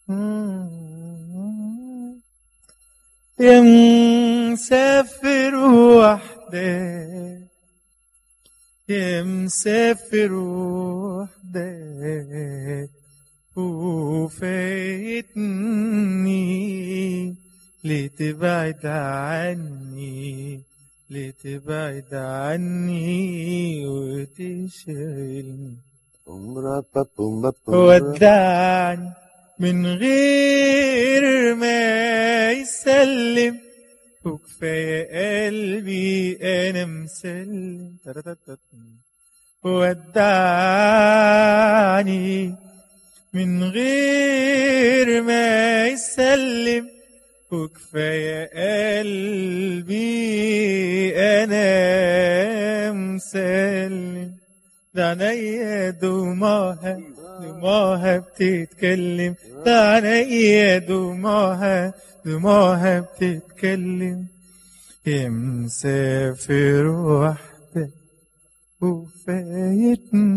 يا مسافر وحدك، يا مسافر وحدك وفايتني، لتبعد عني، لتبعد عني وتشغلني. ودعني من غير ما يسلم، وكفاية قلبي أنا مسلم. ودعني من غير ما يسلم، وكفاية قلبي أنا مسلم. ده عينيا دموعها، دموعها بتتكلم، ده عينيا دموعها، دموعها بتتكلم. يا مسافر وحدك وفايتني.